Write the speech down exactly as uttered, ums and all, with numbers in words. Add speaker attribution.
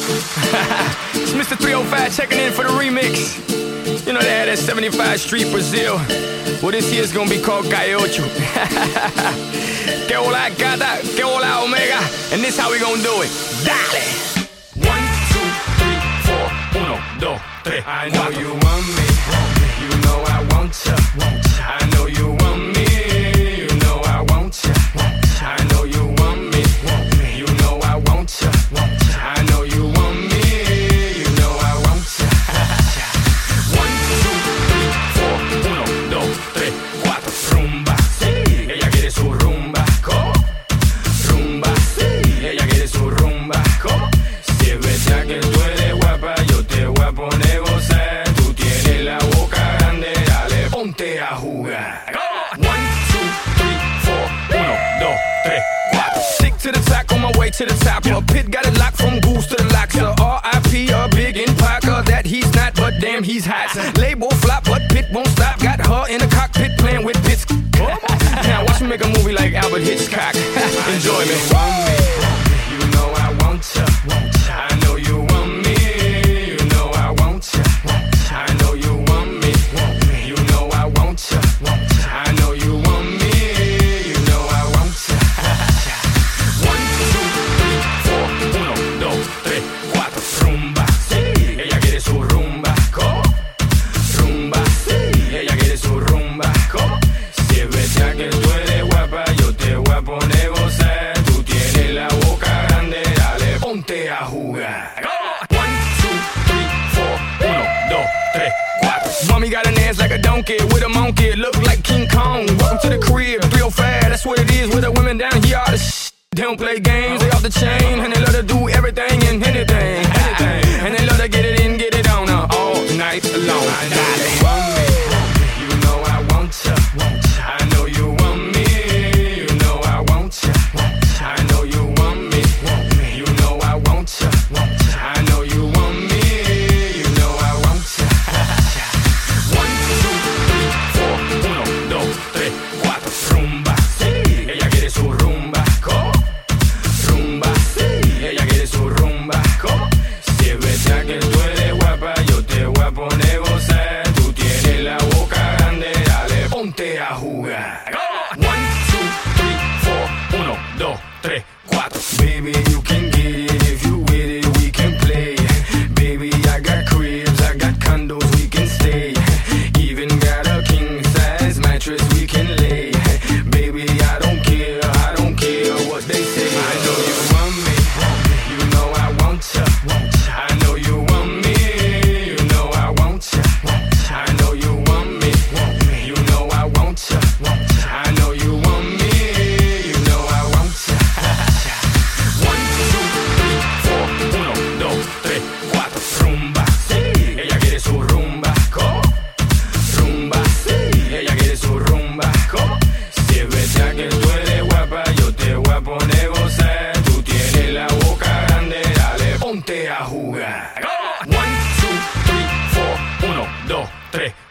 Speaker 1: It's Mister three oh five checking in for the remix. You know they had that seventy-five Street Brazil. Well, this year's gonna be called Calle Ocho. Que hola gata, que hola omega. And this how we gonna do it. Dale! One, two, three, four. Uno, dos, tres. I know you want me. You know I want ya. I know you want me. You know I want ya. I know you want me. You know I want ya. I know you want me. You know I want ya. One, two, three, four. Uno, dos, tres, cuatro. Rumba, sí. Ella quiere su rumba. ¿Cómo? Rumba, sí. Ella quiere su rumba. ¿Cómo? Si es verdad que tú eres guapa, yo te voy a poner gozar. Tú tienes la boca grande, dale, ponte a jugar. One, two, three, four. Uno, dos, tres, cuatro. Stick to the track on my way to the top. A pit got it locked from goose to the locks. So R I P a big in Parker that he's not, but damn he's hot. Label flop, but Pit won't stop. Got her in the cockpit playing with bits. Now watch me make a movie like Albert Hitchcock. Enjoy me. You know I want ya. I know you want me. You know I want ya. I know you want me. You know I want ya. I know you want me. You know I want ya. One, two, three, four. Uno, dos, tres, cuatro. Rumba, sí. Ella quiere su rumba. ¿Cómo? Rumba, sí. Ella quiere su rumba. ¿Cómo? Si es verdad que tú eres guapa, yo te voy a poner gozar. Tú tienes la boca grande, dale, ponte a jugar. One, two, three, four. Uno, dos, tres, cuatro. Mommy got an ass like a donkey with a monkey. Look like King Kong. Welcome to the crib, three oh five. That's what it is with the women down here. All the sh- They don't play games, they off the chain. And they love to do everything and anything, anything. And they love to get it in, get it on uh, all night long. Dale. You know I want ya. I know you want me. You know I want ya. I know you want me. You know I want ya. I know you want me. You know I want ya. One, two, three, four. Uno, dos, tres, cuatro. Rumba, sí. Ella quiere su rumba. ¿Cómo? Rumba, sí. Ella quiere su rumba. ¿Cómo? Si es verdad que tú eres guapa, yo te voy a poner gozar. Tú tienes la boca grande, dale, ponte a jugar. One, two, three, four. Uno, dos, tres, cuatro. Baby, you can get it if you with it, we can play. Baby, I got cribs, I got condos, we can stay. Even got a king size mattress we can lay. Baby, I don't care, I don't care what they say. I know you want me, you know I want ya. I know you want me, you know I want ya. I know you want me, you know I want ya. I know you want me, you know I want ya. One, two, three, four. Uno, dos, tres, cuatro. Rumba, sí. Ella quiere su rumba. ¿Cómo? Rumba, sí. Ella quiere su rumba. ¿Cómo? Si es verdad que tú eres guapa, yo te voy a poner gozar. Tú tienes la boca grande, dale, ponte a jugar. One, two, three, four. Uno, dos, tres,